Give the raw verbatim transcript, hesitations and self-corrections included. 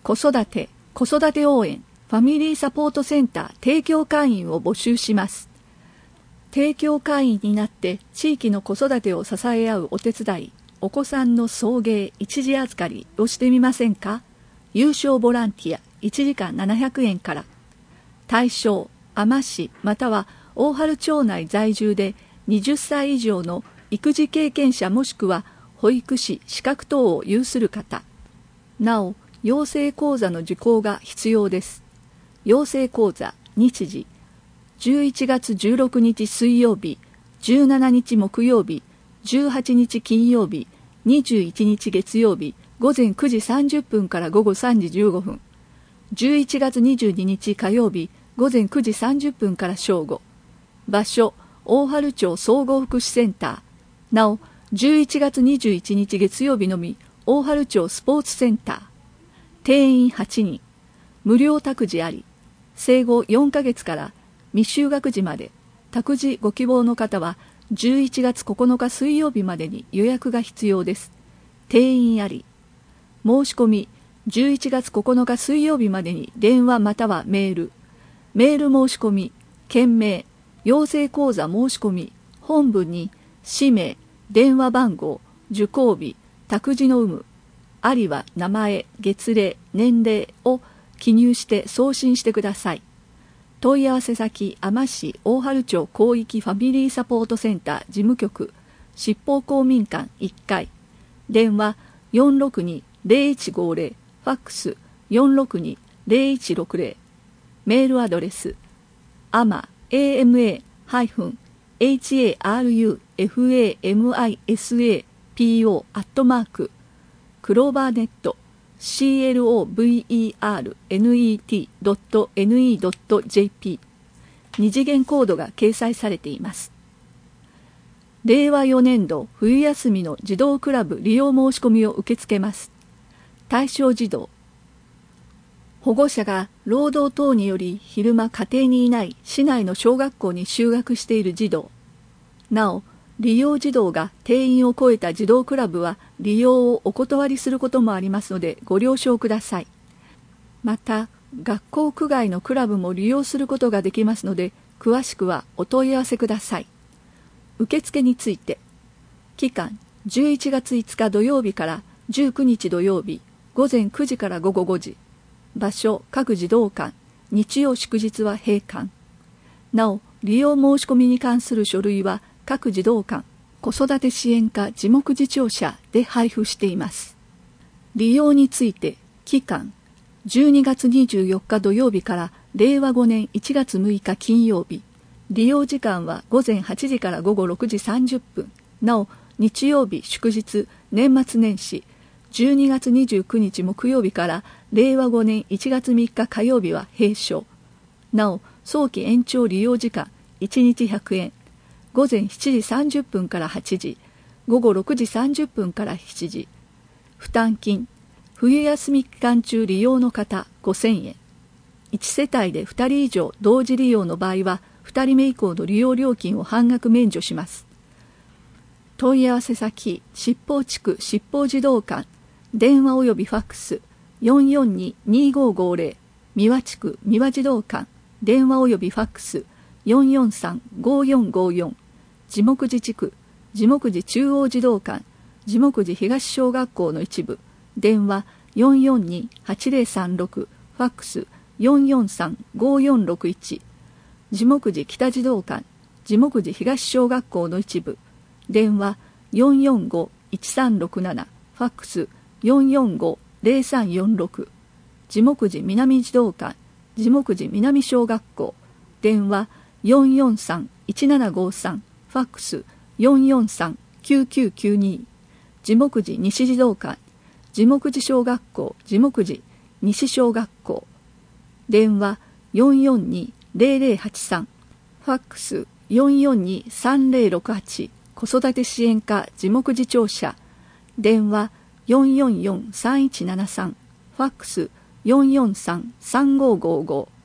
子育て、子育て応援、ファミリーサポートセンター提供会員を募集します。提供会員になって地域の子育てを支え合うお手伝い、お子さんの送迎、一時預かりをしてみませんか？有償ボランティアいちじかんななひゃくえんから。対象、海士または大原町内在住ではたち以上の育児経験者もしくは保育士資格等を有する方。なお、養成講座の受講が必要です。養成講座、日時、じゅういちがつじゅうろくにち水曜日、じゅうしちにち木曜日、じゅうはちにち金曜日、にじゅういちにち月曜日、ごぜんくじさんじゅっぷんからごごさんじじゅうごふん。じゅういちがつにじゅうににち火曜日、ごぜんくじさんじゅっぷんから正午。場所、大原町総合福祉センター。なお、じゅういちがつにじゅういちにち月曜日のみ、大原町スポーツセンター。定員はちにん。無料託児あり。生後よんかげつから未就学児まで。託児ご希望の方は、じゅういちがつここのか水曜日までに予約が必要です。定員あり。申し込み、じゅういちがつここのか水曜日までに電話またはメール。メール申し込み、件名、養成講座申し込み、本文に氏名、電話番号、受講日、託児の有無、ありは名前、月齢、年齢を記入して送信してください。問い合わせ先、海士大原町広域ファミリーサポートセンター事務局、執法公民館いっかい、電話 よんろくにーぜろいちごぜろ、ファックス よんろくにーぜろいちろくぜろ、メールアドレス、アマ、エーエムエー ハイフン、エイチエーアールユーエフエーエムアイエスエーピーオー アットマーク、クローバーネット、シーエルオーブイイーアールネットドットネットドットジェーピー、二次元コードが掲載されています。れいわよねんど冬休みの児童クラブ利用申し込みを受け付けます。対象児童、保護者が労働等により昼間家庭にいない市内の小学校に就学している児童。なお、利用児童が定員を超えた児童クラブは利用をお断りすることもありますのでご了承ください。また、学校区外のクラブも利用することができますので、詳しくはお問い合わせください。受付について、期間じゅういちがついつか土曜日からじゅうくにち土曜日、ごぜんくじからごごごじ。場所、各児童館、日曜祝日は閉館。なお、利用申し込みに関する書類は各児童館、子育て支援課事目次長社で配布しています。利用について、期間、じゅうにがつにじゅうよっか土曜日かられいわごねんいちがつむいか金曜日。利用時間はごぜんはちじからごごろくじさんじゅっぷん。なお、日曜日、祝日、年末年始、じゅうにがつにじゅうくにち木曜日かられいわごねんいちがつみっか火曜日は閉所。なお、早期延長利用時間いちにちひゃくえん。ごぜんしちじさんじゅっぷんからはちじ、ごごろくじさんじゅっぷんからしちじ。負担金、冬休み期間中利用の方ごせんえん。いち世帯でふたり以上同時利用の場合は、ふたりめ以降の利用料金を半額免除します。問い合わせ先、七宝地区七宝児童館、電話およびファックス よんよんにーにーごーごーぜろ、三輪地区三輪児童館、電話およびファックス よんよんさんごーよんごーよん、地目寺地区地目寺中央児童館、地目寺東小学校の一部、電話よんよんにーはちぜろさんろく、ファックスよんよんさんごーよんろくいち、地目寺北児童館、地目寺東小学校の一部、電話よんよんごーいちさんろくなな、ファックスよんよんごーぜろさんよんろく、地目寺南児童館、地目寺南小学校、電話よんよんさんいちななごーさん、ファックスよんよんさんきゅうきゅうきゅうに、地目寺西児童館、地目寺小学校地目寺西小学校、電話よんよんにーぜろぜろはちさん、ファックスよんよんにーさんぜろろくはち、子育て支援課地目寺庁舎、電話よんよんよんさんいちななさん、ファックスよんよんさんさんごーごーごー。